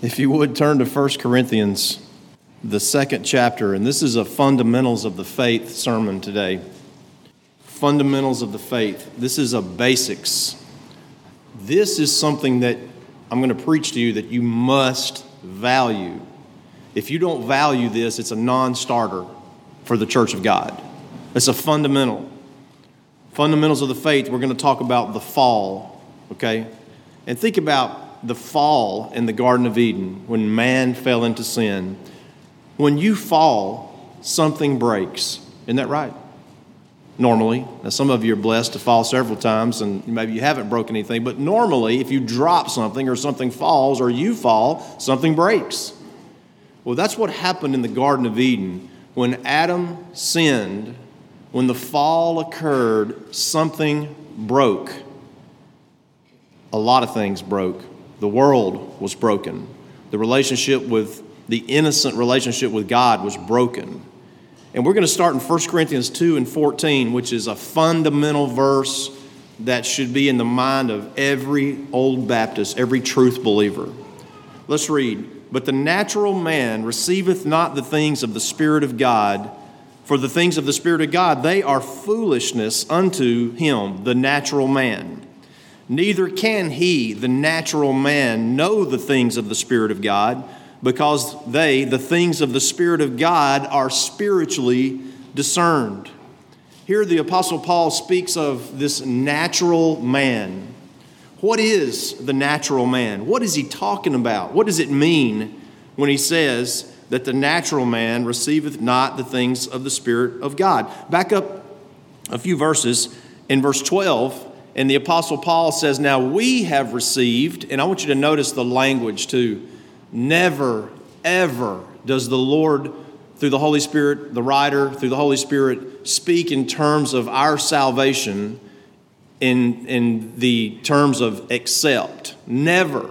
If you would turn to 1 Corinthians, the second chapter, and this is a fundamentals of the faith sermon today. Fundamentals of the faith. This is a basics. This is something that I'm going to preach to you that you must value. If you don't value this, it's a non-starter for the church of God. It's a fundamental. Fundamentals of the faith, we're going to talk about the fall, okay? And think about the fall in the Garden of Eden when man fell into sin. When you fall, something breaks. Isn't that right? Normally. Now, some of you are blessed to fall several times and maybe you haven't broken anything, but normally if you drop something or something falls or you fall, something breaks. Well, that's what happened in the Garden of Eden. When Adam sinned, when the fall occurred, something broke. A lot of things broke. The world was broken. The innocent relationship with God was broken. And we're going to start in 1 Corinthians 2 and 14, which is a fundamental verse that should be in the mind of every old Baptist, every truth believer. Let's read. But the natural man receiveth not the things of the Spirit of God, for the things of the Spirit of God, they are foolishness unto him, the natural man. Neither can he, the natural man, know the things of the Spirit of God, because the things of the Spirit of God, are spiritually discerned. Here the Apostle Paul speaks of this natural man. What is the natural man? What is he talking about? What does it mean when he says that the natural man receiveth not the things of the Spirit of God? Back up a few verses in verse 12. And the Apostle Paul says, now we have received, and I want you to notice the language too. Never, ever does the Lord, through the Holy Spirit, the writer, through the Holy Spirit, speak in terms of our salvation in the terms of accept. Never.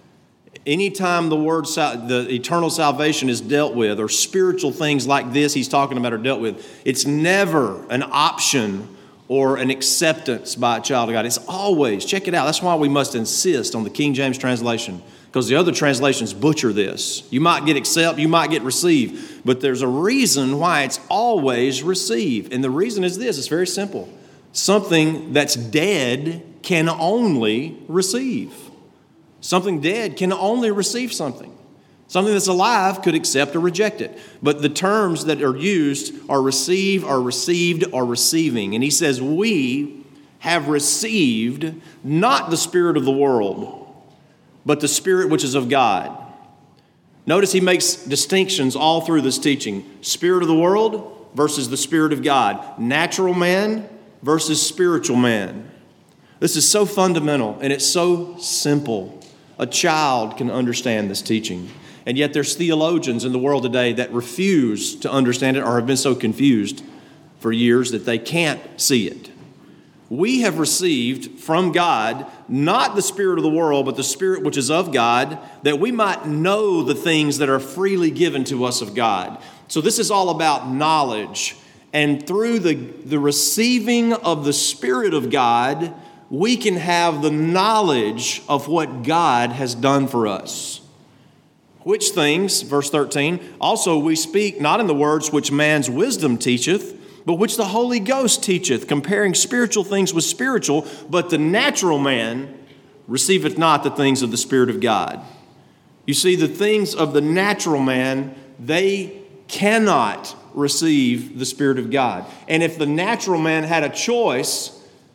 Anytime the word, the eternal salvation is dealt with, or spiritual things like this he's talking about are dealt with, it's never an option or an acceptance by a child of God. It's always, check it out, that's why we must insist on the King James translation, because the other translations butcher this. You might get accept, you might get receive, but there's a reason why it's always receive. And the reason is this, it's very simple. Something that's dead can only receive. Something dead can only receive something. Something that's alive could accept or reject it. But the terms that are used are receive, or received, or receiving. And he says, we have received not the spirit of the world, but the Spirit which is of God. Notice he makes distinctions all through this teaching. Spirit of the world versus the Spirit of God. Natural man versus spiritual man. This is so fundamental and it's so simple. A child can understand this teaching. And yet there's theologians in the world today that refuse to understand it or have been so confused for years that they can't see it. We have received from God not the spirit of the world, but the Spirit which is of God, that we might know the things that are freely given to us of God. So this is all about knowledge. And through the receiving of the Spirit of God, we can have the knowledge of what God has done for us. Which things, verse 13, also we speak not in the words which man's wisdom teacheth, but which the Holy Ghost teacheth, comparing spiritual things with spiritual, but the natural man receiveth not the things of the Spirit of God. You see, the things of the natural man, they cannot receive the Spirit of God. And if the natural man had a choice,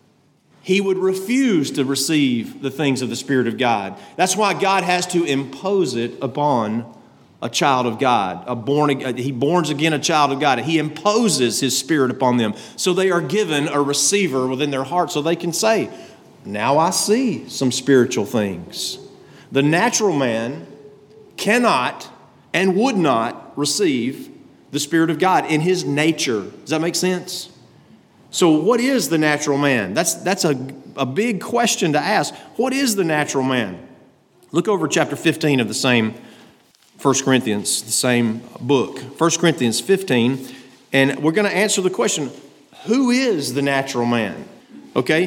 he would refuse to receive the things of the Spirit of God. That's why God has to impose it upon a child of God. He borns again a child of God. He imposes His Spirit upon them. So they are given a receiver within their heart so they can say, now I see some spiritual things. The natural man cannot and would not receive the Spirit of God in his nature. Does that make sense? So what is the natural man? That's a big question to ask. What is the natural man? Look over chapter 15 of the same 1 Corinthians, the same book. 1 Corinthians 15, and we're going to answer the question, who is the natural man? Okay?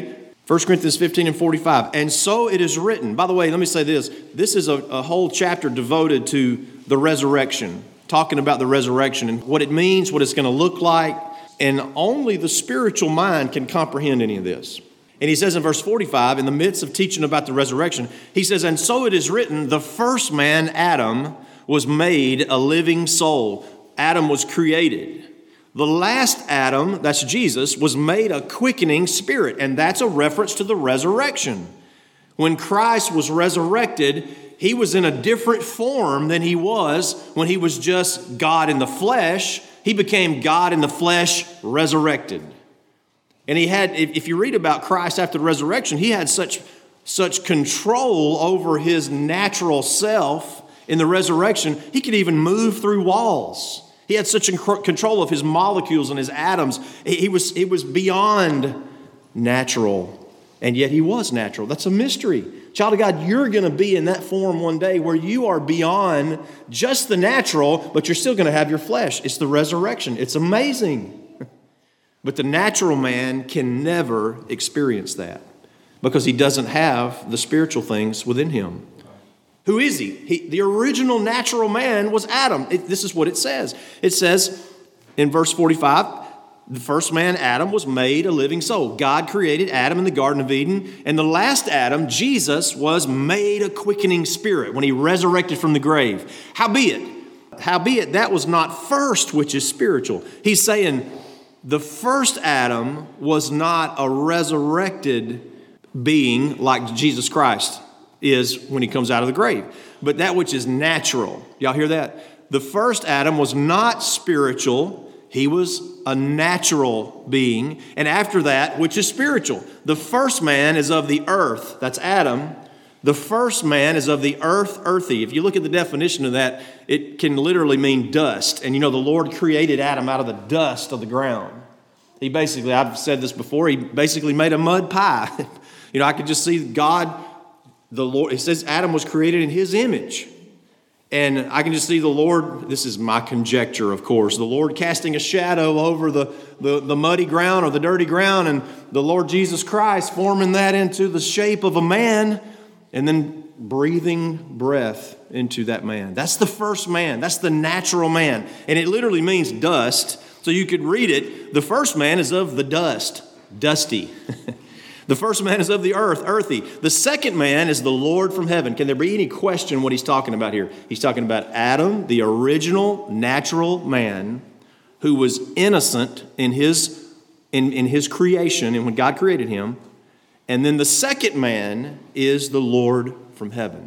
1 Corinthians 15 and 45. And so it is written. By the way, let me say this. This is a whole chapter devoted to the resurrection, talking about the resurrection and what it means, what it's going to look like. And only the spiritual mind can comprehend any of this. And he says in verse 45, in the midst of teaching about the resurrection, he says, and so it is written, the first man, Adam, was made a living soul. Adam was created. The last Adam, that's Jesus, was made a quickening spirit. And that's a reference to the resurrection. When Christ was resurrected, he was in a different form than he was when he was just God in the flesh. He became God in the flesh, resurrected. And he had, if you read about Christ after the resurrection, he had such control over his natural self in the resurrection, he could even move through walls. He had such control of his molecules and his atoms. He was beyond natural, and yet he was natural. That's a mystery. Child of God, you're going to be in that form one day where you are beyond just the natural, but you're still going to have your flesh. It's the resurrection. It's amazing. But the natural man can never experience that because he doesn't have the spiritual things within him. Who is he? The original natural man was Adam. This is what it says. It says in verse 45, the first man, Adam, was made a living soul. God created Adam in the Garden of Eden, and the last Adam, Jesus, was made a quickening spirit when he resurrected from the grave. Howbeit, that was not first, which is spiritual. He's saying the first Adam was not a resurrected being like Jesus Christ is when he comes out of the grave, but that which is natural. Y'all hear that? The first Adam was not spiritual. He was a natural being. And after that, which is spiritual. The first man is of the earth. That's Adam. The first man is of the earth, earthy. If you look at the definition of that, it can literally mean dust. And you know, the Lord created Adam out of the dust of the ground. He basically, I've said this before, he basically made a mud pie. You know, I could just see God, the Lord, it says Adam was created in his image. And I can just see the Lord, this is my conjecture, of course, the Lord casting a shadow over the muddy ground or the dirty ground, and the Lord Jesus Christ forming that into the shape of a man, and then breathing breath into that man. That's the first man. That's the natural man. And it literally means dust. So you could read it. The first man is of the dust, dusty. The first man is of the earth, earthy. The second man is the Lord from heaven. Can there be any question what he's talking about here? He's talking about Adam, the original natural man who was innocent in his creation and when God created him. And then the second man is the Lord from heaven.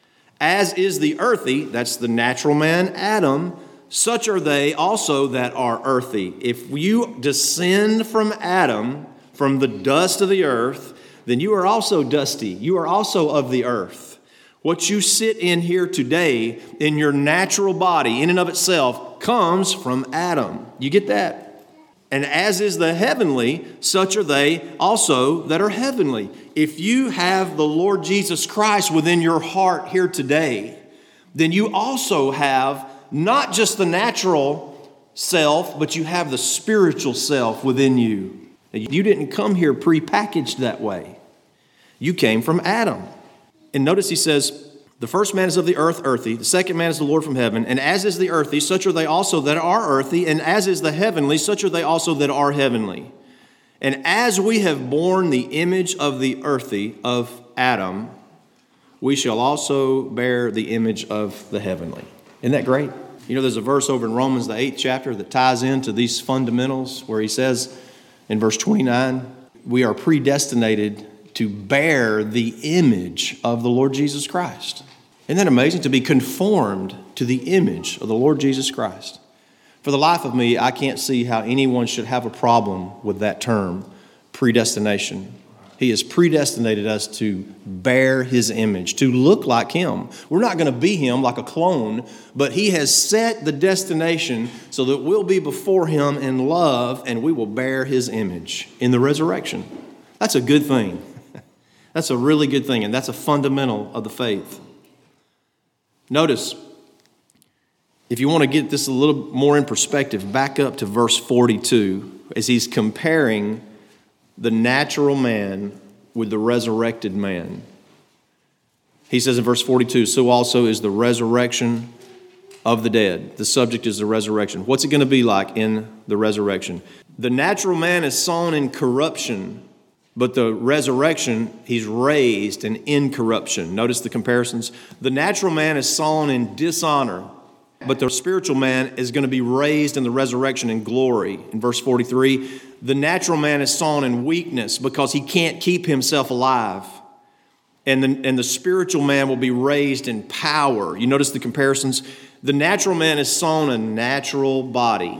As is the earthy, that's the natural man, Adam, such are they also that are earthy. If you descend from Adam, from the dust of the earth, then you are also dusty. You are also of the earth. What you sit in here today in your natural body, in and of itself, comes from Adam. You get that? And as is the heavenly, such are they also that are heavenly. If you have the Lord Jesus Christ within your heart here today, then you also have not just the natural self, but you have the spiritual self within you. You didn't come here prepackaged that way. You came from Adam. And notice he says, the first man is of the earth, earthy. The second man is the Lord from heaven. And as is the earthy, such are they also that are earthy. And as is the heavenly, such are they also that are heavenly. And as we have borne the image of the earthy, of Adam, we shall also bear the image of the heavenly. Isn't that great? You know, there's a verse over in Romans, the 8th chapter, that ties into these fundamentals where he says, in verse 29, we are predestinated to bear the image of the Lord Jesus Christ. Isn't that amazing? To be conformed to the image of the Lord Jesus Christ. For the life of me, I can't see how anyone should have a problem with that term, predestination. He has predestinated us to bear his image, to look like him. We're not going to be him like a clone, but he has set the destination so that we'll be before him in love and we will bear his image in the resurrection. That's a good thing. That's a really good thing, and that's a fundamental of the faith. Notice, if you want to get this a little more in perspective, back up to verse 42 as he's comparing the natural man with the resurrected man. He says in verse 42, so also is the resurrection of the dead. The subject is the resurrection. What's it going to be like in the resurrection? The natural man is sown in corruption, but the resurrection, he's raised in incorruption. Notice the comparisons. The natural man is sown in dishonor, but the spiritual man is going to be raised in the resurrection in glory. In verse 43, the natural man is sown in weakness because he can't keep himself alive. And the spiritual man will be raised in power. You notice the comparisons? The natural man is sown a natural body,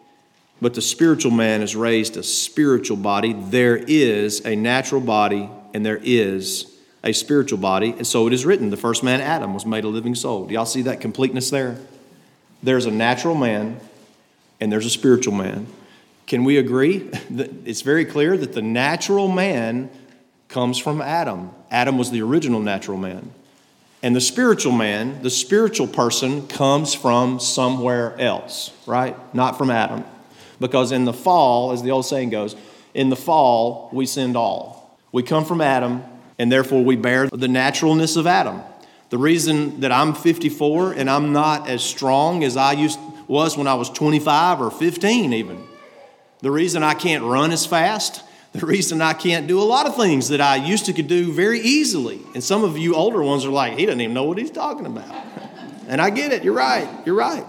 but the spiritual man is raised a spiritual body. There is a natural body and there is a spiritual body. And so it is written, the first man, Adam, was made a living soul. Do y'all see that completeness there? There's a natural man and there's a spiritual man. Can we agree? It's very clear that the natural man comes from Adam. Adam was the original natural man. And the spiritual man, the spiritual person, comes from somewhere else, right? Not from Adam. Because in the fall, as the old saying goes, in the fall, we sinned all. We come from Adam, and therefore we bear the naturalness of Adam. The reason that I'm 54 and I'm not as strong as I was when I was 25 or 15 even. The reason I can't run as fast. The reason I can't do a lot of things that I used to could do very easily. And some of you older ones are like, he doesn't even know what he's talking about. And I get it. You're right.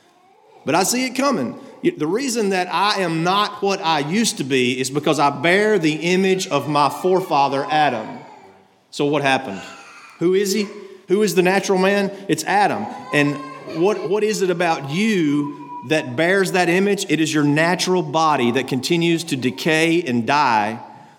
But I see it coming. The reason that I am not what I used to be is because I bear the image of my forefather Adam. So what happened? Who is he? Who is the natural man? It's Adam. And what is it about you that bears that image? It is your natural body that continues to decay and die.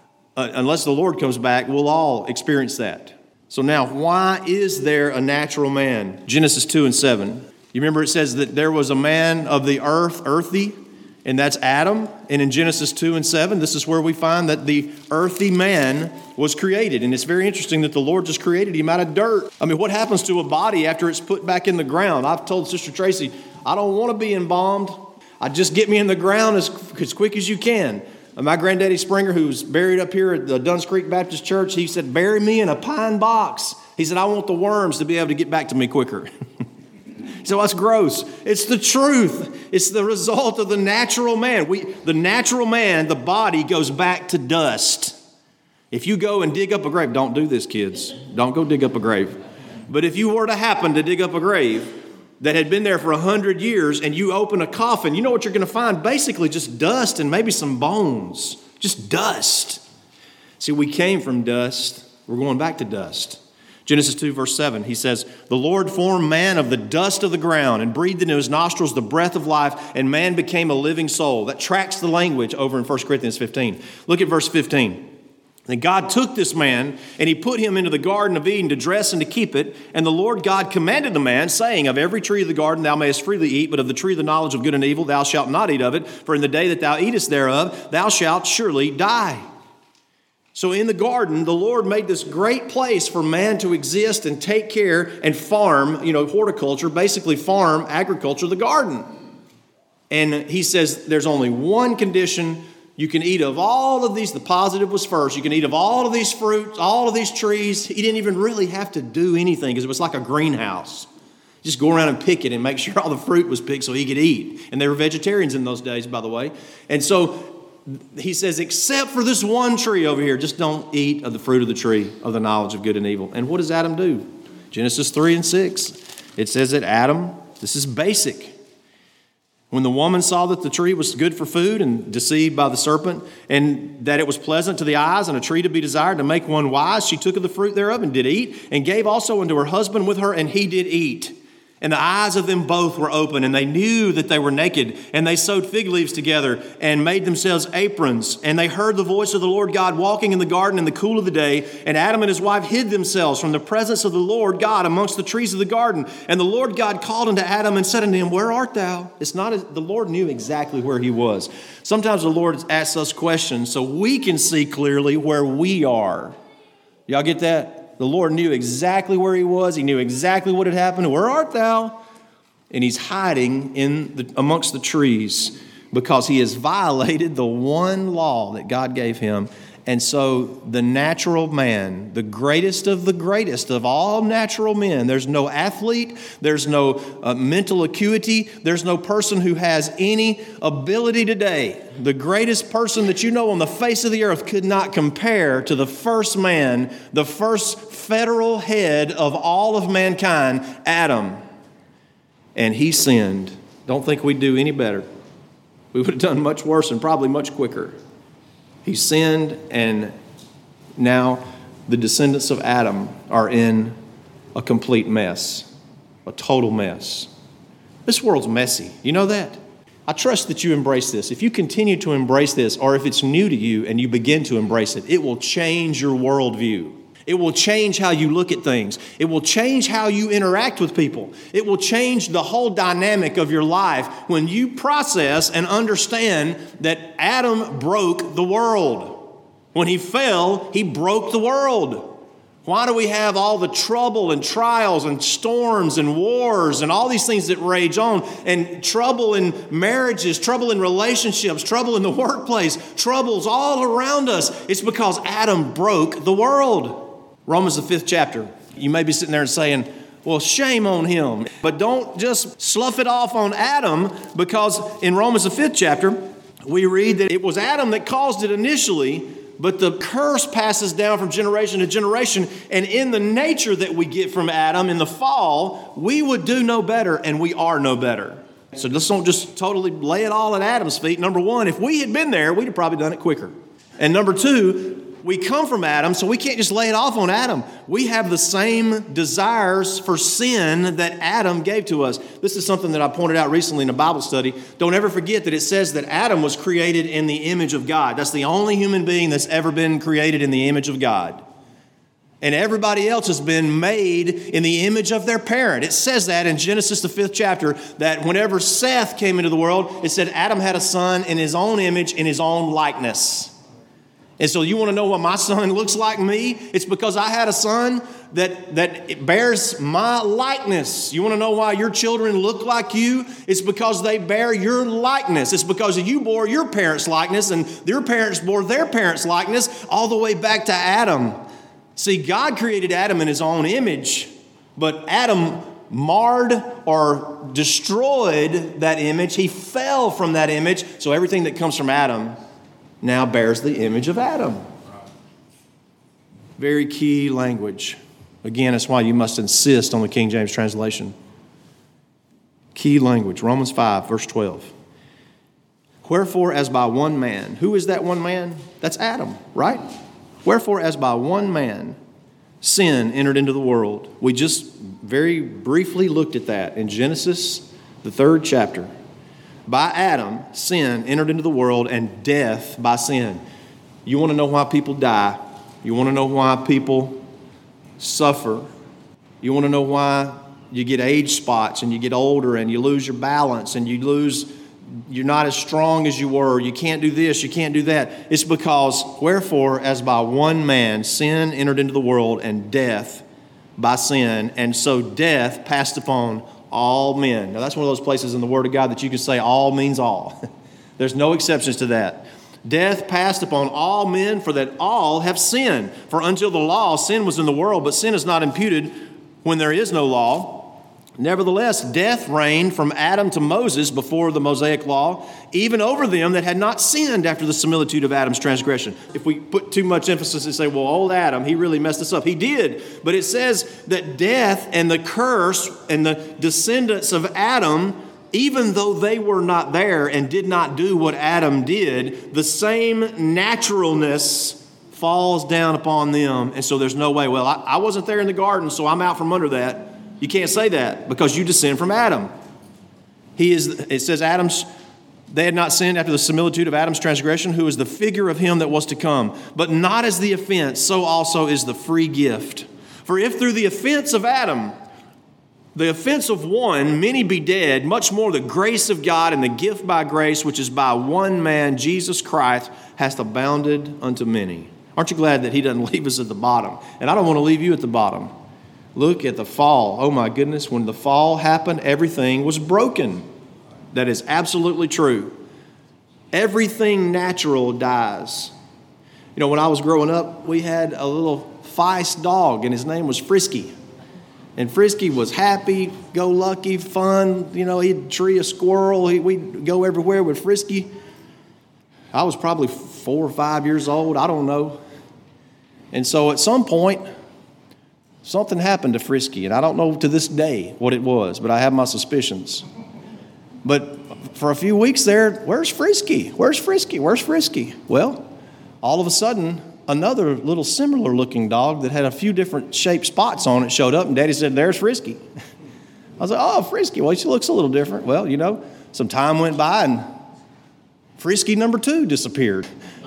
Unless the Lord comes back, we'll all experience that. So now, why is there a natural man? Genesis 2:7. You remember it says that there was a man of the earth, earthy, and that's Adam. And in Genesis 2:7, this is where we find that the earthy man was created. And it's very interesting that the Lord just created him out of dirt. I mean, what happens to a body after it's put back in the ground? I've told Sister Tracy, I don't want to be embalmed. I just get me in the ground as quick as you can. And my granddaddy Springer, who's buried up here at the Duns Creek Baptist Church, he said, bury me in a pine box. He said, I want the worms to be able to get back to me quicker. So that's gross. It's the truth. It's the result of the natural man. The natural man, the body goes back to dust. If you go and dig up a grave, don't do this, kids. Don't go dig up a grave. But if you were to happen to dig up a grave that had been there for 100 years and you open a coffin, you know what you're going to find? Basically just dust and maybe some bones. Just dust. See, we came from dust. We're going back to dust. Genesis 2, verse 7, he says, the Lord formed man of the dust of the ground and breathed into his nostrils the breath of life, and man became a living soul. That tracks the language over in 1 Corinthians 15. Look at verse 15. And God took this man, and he put him into the Garden of Eden to dress and to keep it. And the Lord God commanded the man, saying, of every tree of the garden thou mayest freely eat, but of the tree of the knowledge of good and evil thou shalt not eat of it. For in the day that thou eatest thereof, thou shalt surely die. So in the garden, the Lord made this great place for man to exist and take care and farm, horticulture, basically farm, agriculture, the garden. And he says there's only one condition. You can eat of all of these. The positive was first. You can eat of all of these fruits, all of these trees. He didn't even really have to do anything because it was like a greenhouse. Just go around and pick it and make sure all the fruit was picked so he could eat. And they were vegetarians in those days, by the way. And so he says, except for this one tree over here, just don't eat of the fruit of the tree of the knowledge of good and evil. And what does Adam do? Genesis 3 and 6. It says that Adam, this is basic. When the woman saw that the tree was good for food and deceived by the serpent, and that it was pleasant to the eyes and a tree to be desired to make one wise, she took of the fruit thereof and did eat, and gave also unto her husband with her, and he did eat. And the eyes of them both were open, and they knew that they were naked. And they sewed fig leaves together and made themselves aprons. And they heard the voice of the Lord God walking in the garden in the cool of the day. And Adam and his wife hid themselves from the presence of the Lord God amongst the trees of the garden. And the Lord God called unto Adam and said unto him, where art thou? The Lord knew exactly where he was. Sometimes the Lord asks us questions so we can see clearly where we are. Y'all get that? The Lord knew exactly where he was. He knew exactly what had happened. Where art thou? And he's hiding amongst the trees because he has violated the one law that God gave him. And so the natural man, the greatest of all natural men, there's no athlete, there's no mental acuity, there's no person who has any ability today. The greatest person that you know on the face of the earth could not compare to the first man, the first federal head of all of mankind, Adam. And he sinned. Don't think we'd do any better. We would have done much worse and probably much quicker. He sinned, and now the descendants of Adam are in a complete mess, a total mess. This world's messy. You know that? I trust that you embrace this. If you continue to embrace this, or if it's new to you and you begin to embrace it, it will change your worldview. It will change how you look at things. It will change how you interact with people. It will change the whole dynamic of your life when you process and understand that Adam broke the world. When he fell, he broke the world. Why do we have all the trouble and trials and storms and wars and all these things that rage on, and trouble in marriages, trouble in relationships, trouble in the workplace, troubles all around us? It's because Adam broke the world. Romans, the 5th chapter. You may be sitting there and saying, well, shame on him. But don't just slough it off on Adam, because in Romans, the 5th chapter, we read that it was Adam that caused it initially, but the curse passes down from generation to generation. And in the nature that we get from Adam in the fall, we would do no better, and we are no better. So let's don't just totally lay it all at Adam's feet. Number one, if we had been there, we'd have probably done it quicker. And number two, we come from Adam, so we can't just lay it off on Adam. We have the same desires for sin that Adam gave to us. This is something that I pointed out recently in a Bible study. Don't ever forget that it says that Adam was created in the image of God. That's the only human being that's ever been created in the image of God. And everybody else has been made in the image of their parent. It says that in Genesis, the 5th chapter, that whenever Seth came into the world, it said Adam had a son in his own image, in his own likeness. And so you want to know what my son looks like me? It's because I had a son that bears my likeness. You want to know why your children look like you? It's because they bear your likeness. It's because you bore your parents' likeness, and their parents bore their parents' likeness all the way back to Adam. See, God created Adam in his own image, but Adam marred or destroyed that image. He fell from that image. So everything that comes from Adam now bears the image of Adam. Very key language. Again, that's why you must insist on the King James translation. Key language. Romans 5, verse 12. Wherefore, as by one man. Who is that one man? That's Adam, right? Wherefore, as by one man, sin entered into the world. We just very briefly looked at that in Genesis, the 3rd chapter. By Adam, sin entered into the world, and death by sin. You want to know why people die? You want to know why people suffer? You want to know why you get age spots and you get older and you lose your balance and you're not as strong as you were. You can't do this, you can't do that. It's because, wherefore, as by one man, sin entered into the world, and death by sin. And so death passed upon all men. Now, that's one of those places in the Word of God that you can say all means all. There's no exceptions to that. Death passed upon all men, for that all have sinned. For until the law, sin was in the world, but sin is not imputed when there is no law. Nevertheless, death reigned from Adam to Moses before the Mosaic law, even over them that had not sinned after the similitude of Adam's transgression. If we put too much emphasis and say, well, old Adam, he really messed us up. He did. But it says that death and the curse and the descendants of Adam, even though they were not there and did not do what Adam did, the same naturalness falls down upon them. And so there's no way, well, I wasn't there in the garden, so I'm out from under that. You can't say that because you descend from Adam. It says they had not sinned after the similitude of Adam's transgression, who is the figure of him that was to come. But not as the offense, so also is the free gift. For if through the offense of Adam, the offense of one, many be dead, much more the grace of God and the gift by grace, which is by one man, Jesus Christ, hath abounded unto many. Aren't you glad that he doesn't leave us at the bottom? And I don't want to leave you at the bottom. Look at the fall. Oh my goodness, when the fall happened, everything was broken. That is absolutely true. Everything natural dies. You know, when I was growing up, we had a little feist dog, and his name was Frisky. And Frisky was happy, go lucky, fun. You know, he'd tree a squirrel. We'd go everywhere with Frisky. I was probably 4 or 5 years old. I don't know. And so at some point, something happened to Frisky. And I don't know to this day what it was, but I have my suspicions. But for a few weeks there, where's Frisky? Where's Frisky? Where's Frisky? Well, all of a sudden, another little similar looking dog that had a few different shaped spots on it showed up, and Daddy said, there's Frisky. I was like, oh, Frisky, well, she looks a little different. Well, you know, some time went by and Frisky number 2 disappeared.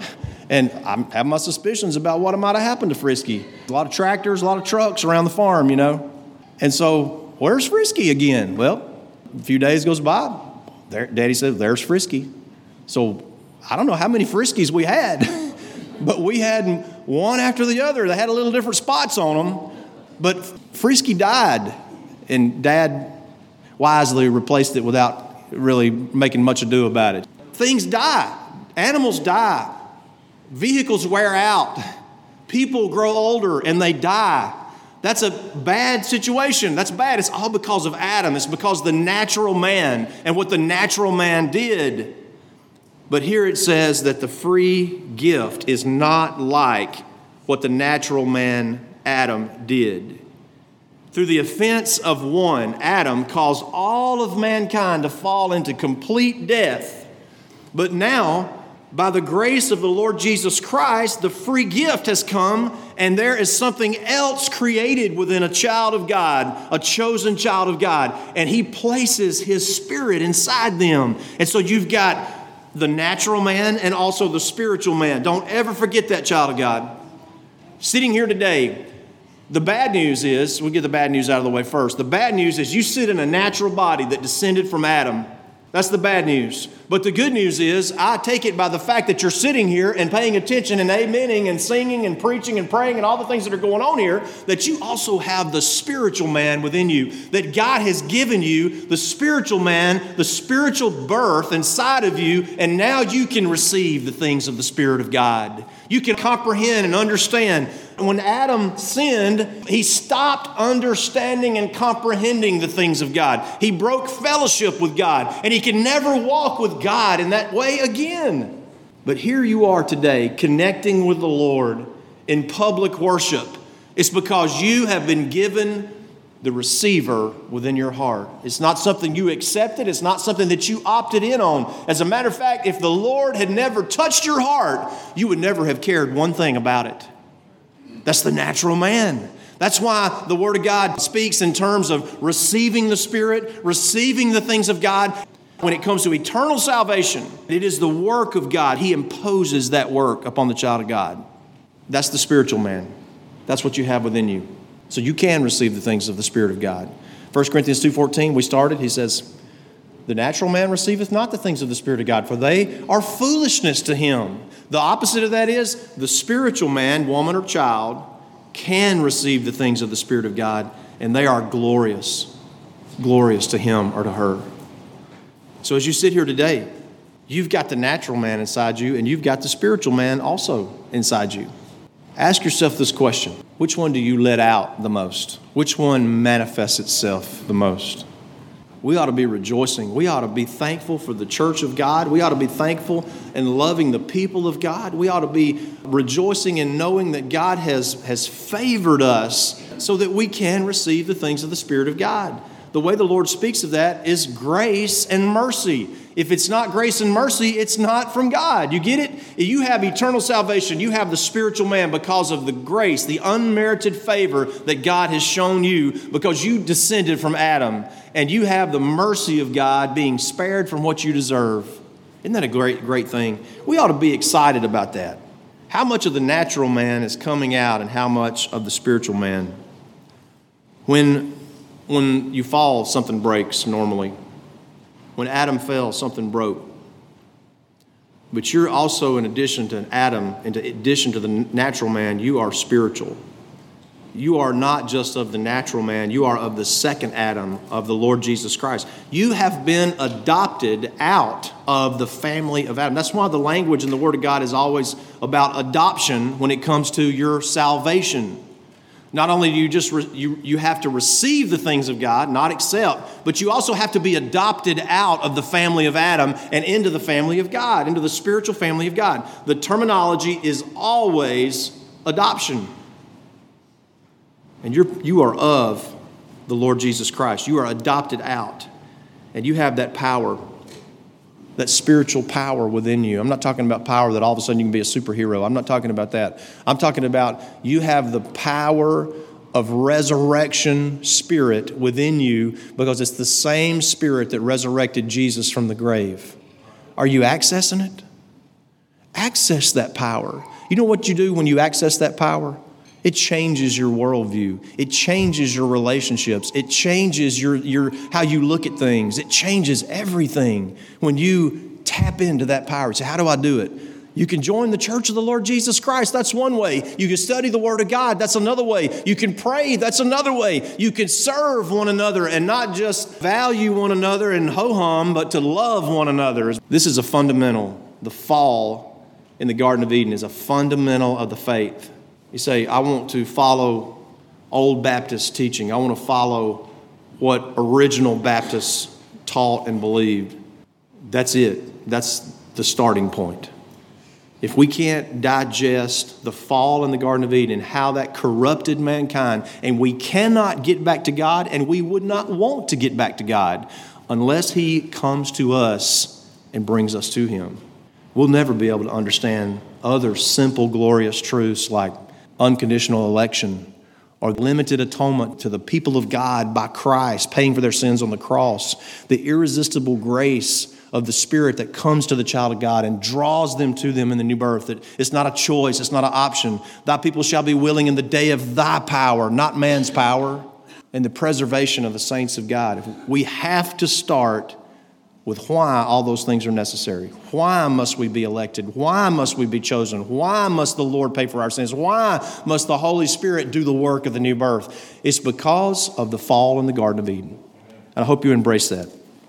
And I have my suspicions about what might have happened to Frisky. A lot of tractors, a lot of trucks around the farm, you know. And so, where's Frisky again? Well, a few days goes by, Daddy said, there's Frisky. So, I don't know how many Friskies we had. But we had one after the other. They had a little different spots on them. But Frisky died, and Dad wisely replaced it without really making much ado about it. Things die. Animals die. Vehicles wear out. People grow older, and they die. That's a bad situation. That's bad. It's all because of Adam. It's because of the natural man and what the natural man did. But here it says that the free gift is not like what the natural man, Adam, did. Through the offense of one, Adam caused all of mankind to fall into complete death. But now, by the grace of the Lord Jesus Christ, the free gift has come, and there is something else created within a child of God, a chosen child of God, and He places His Spirit inside them. And so you've got the natural man and also the spiritual man. Don't ever forget that, child of God. Sitting here today, the bad news is, we'll get the bad news out of the way first. The bad news is you sit in a natural body that descended from Adam. That's the bad news. But the good news is, I take it by the fact that you're sitting here and paying attention and amening and singing and preaching and praying and all the things that are going on here, that you also have the spiritual man within you, that God has given you the spiritual man, the spiritual birth inside of you, and now you can receive the things of the Spirit of God. You can comprehend and understand. When Adam sinned, he stopped understanding and comprehending the things of God. He broke fellowship with God, and he can never walk with God in that way again. But here you are today, connecting with the Lord in public worship. It's because you have been given the receiver within your heart. It's not something you accepted. It's not something that you opted in on. As a matter of fact, if the Lord had never touched your heart, you would never have cared one thing about it. That's the natural man. That's why the Word of God speaks in terms of receiving the Spirit, receiving the things of God. When it comes to eternal salvation, it is the work of God. He imposes that work upon the child of God. That's the spiritual man. That's what you have within you. So you can receive the things of the Spirit of God. 1 Corinthians 2:14, we started, he says, the natural man receiveth not the things of the Spirit of God, for they are foolishness to him. The opposite of that is the spiritual man, woman, or child can receive the things of the Spirit of God, and they are glorious to him or to her. So as you sit here today, you've got the natural man inside you, and you've got the spiritual man also inside you. Ask yourself this question. Which one do you let out the most? Which one manifests itself the most? We ought to be rejoicing. We ought to be thankful for the church of God. We ought to be thankful and loving the people of God. We ought to be rejoicing in knowing that God has favored us so that we can receive the things of the Spirit of God. The way the Lord speaks of that is grace and mercy. If it's not grace and mercy, it's not from God. You get it? You have eternal salvation. You have the spiritual man because of the grace, the unmerited favor that God has shown you because you descended from Adam. And you have the mercy of God being spared from what you deserve. Isn't that a great thing? We ought to be excited about that. How much of the natural man is coming out and how much of the spiritual man? When you fall, something breaks normally. When Adam fell, something broke. But you're also, in addition to Adam, in addition to the natural man, you are spiritual. You are not just of the natural man, you are of the second Adam, of the Lord Jesus Christ. You have been adopted out of the family of Adam. That's why the language in the Word of God is always about adoption when it comes to your salvation. Not only do you have to receive the things of God, not accept, but you also have to be adopted out of the family of Adam and into the family of God, into the spiritual family of God. The terminology is always adoption. And you are of the Lord Jesus Christ. You are adopted out. And you have that power, that spiritual power within you. I'm not talking about power that all of a sudden you can be a superhero. I'm not talking about that. I'm talking about you have the power of resurrection spirit within you because it's the same spirit that resurrected Jesus from the grave. Are you accessing it? Access that power. You know what you do when you access that power? It changes your worldview. It changes your relationships. It changes your how you look at things. It changes everything when you tap into that power. You say, how do I do it? You can join the church of the Lord Jesus Christ. That's one way. You can study the Word of God. That's another way. You can pray. That's another way. You can serve one another and not just value one another and ho-hum, but to love one another. This is a fundamental. The fall in the Garden of Eden is a fundamental of the faith. You say, I want to follow old Baptist teaching. I want to follow what original Baptists taught and believed. That's it. That's the starting point. If we can't digest the fall in the Garden of Eden, how that corrupted mankind, and we cannot get back to God, and we would not want to get back to God unless He comes to us and brings us to Him. We'll never be able to understand other simple, glorious truths like unconditional election or limited atonement to the people of God by Christ paying for their sins on the cross, the irresistible grace of the Spirit that comes to the child of God and draws them to them in the new birth. That it's not a choice, it's not an option. Thy people shall be willing in the day of thy power, not man's power, and the preservation of the saints of God. We have to start with why all those things are necessary. Why must we be elected? Why must we be chosen? Why must the Lord pay for our sins? Why must the Holy Spirit do the work of the new birth? It's because of the fall in the Garden of Eden. And I hope you embrace that.